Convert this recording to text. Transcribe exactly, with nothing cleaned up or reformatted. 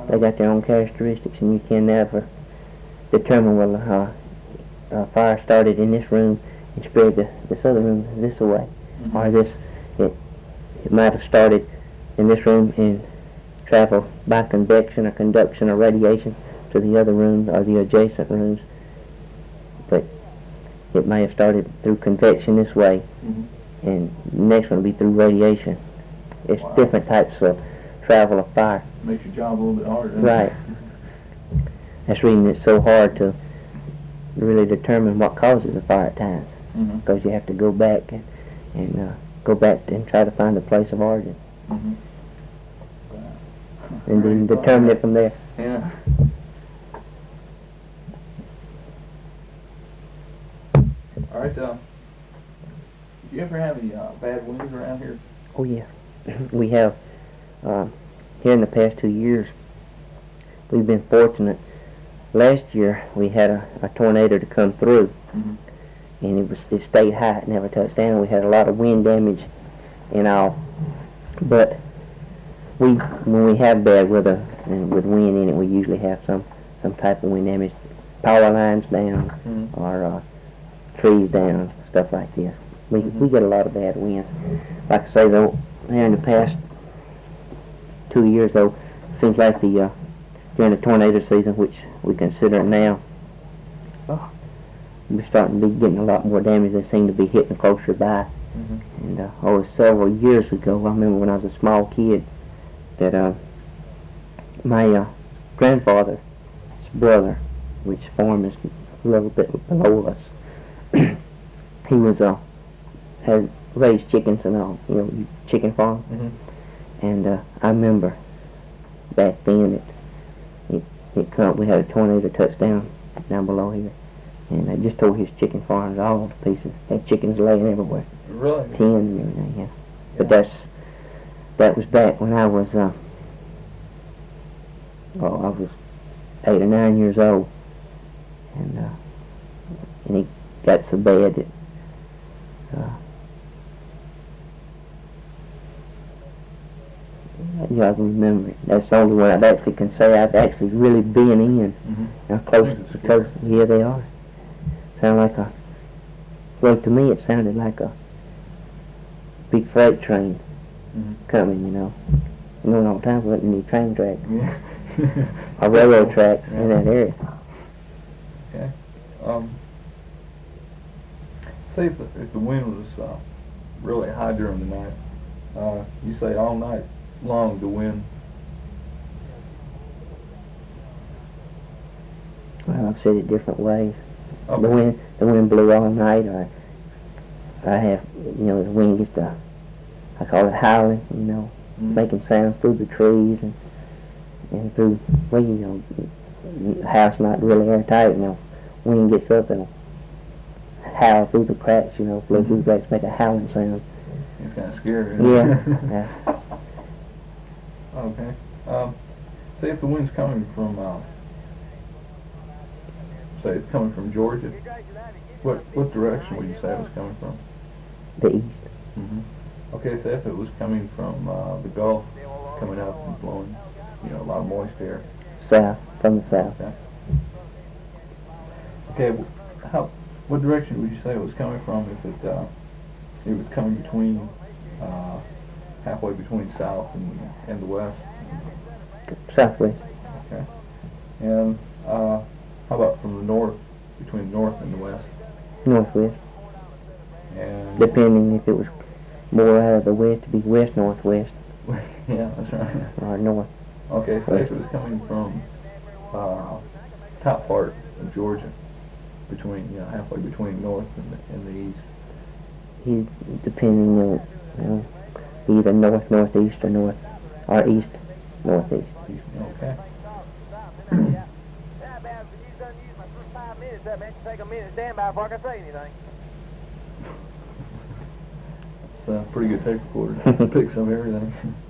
They got their own characteristics, and you can never determine whether uh, a fire started in this room and spread to this other room this way, mm-hmm. or this it it might have started in this room and traveled by convection or conduction or radiation to the other rooms or the adjacent rooms. But it may have started through convection this way, mm-hmm. and the next one will be through radiation. It's wow. different types of travel of fire. Makes your job a little bit harder. Right. That's the reason it's so hard to really determine what causes a fire at times, mm-hmm. because you have to go back and, and uh, go back and try to find the place of origin, mm-hmm. wow. and then determine it from there. Yeah. All right. Uh, do you ever have any uh, bad winds around here? Oh yeah, we have. Uh, here in the past two years, we've been fortunate. Last year we had a, a tornado to come through, mm-hmm. and it was it stayed high, it never touched down. We had a lot of wind damage and all, but we when we have bad weather and with wind in it, we usually have some some type of wind damage, power lines down, mm-hmm. or uh, trees down, stuff like this. We mm-hmm. we get a lot of bad winds. Like I say though, here in the past two years though, seems like the uh, during the tornado season, which we consider it now, oh, we're starting to be getting a lot more damage. They seem to be hitting closer by. Mm-hmm. And uh, oh, several years ago, I remember when I was a small kid, that uh, my uh, grandfather's brother, which farm is a little bit below us, he was uh, had raised chickens and all, you know, chicken farm. Mm-hmm. And uh, I remember back then it it, it come, we had a tornado touchdown down below here, and it just tore his chicken farms all to pieces. Had chickens laying everywhere. Really? Ten and everything, yeah. yeah. But that's that was back when I was uh, oh I was eight or nine years old, and uh, and it got so bad that. Uh, Yeah, I can remember it. That's the only one I actually can say I've actually really been in. Mm-hmm. Now close, close, yeah, they are. Sound like a, well, to me it sounded like a big freight train mm-hmm. coming, you know. You know, all the time there wasn't any train tracks. Yeah. or railroad tracks yeah. in that area. Okay. Um, say if the, if the wind was uh, really high during the night, uh, you say all night long the wind? Well, I've said it different ways. Okay. The wind, the wind blew all night, or I have, you know, the wind gets to, I call it howling, you know, mm-hmm. making sounds through the trees and and through, well, you know, the house not really airtight, you know, wind gets up and howl through the cracks, you know, blow mm-hmm. through the cracks, make a howling sound. It's kind of scary. Yeah. yeah. Okay. Um, say if the wind's coming from, uh, say it's coming from Georgia, what what direction would you say it was coming from? The east. Mm-hmm. Okay, say if it was coming from uh, the Gulf, coming up and blowing, you know, a lot of moist air. South, from the south. Okay. Okay. How? What direction would you say it was coming from if it uh, it was coming between? Uh, halfway between south and, and the west? Southwest. Okay. And uh, how about from the north, between the north and the west? Northwest. And depending if it was more out of the west, to be west northwest. yeah, that's right. Or north. Okay, so if it was coming from uh, top part of Georgia, between you know halfway between north and the, and the east. He depending on you know, either north northeast or north or east northeast. East, okay. It's a pretty good tape recorder. Picks up everything.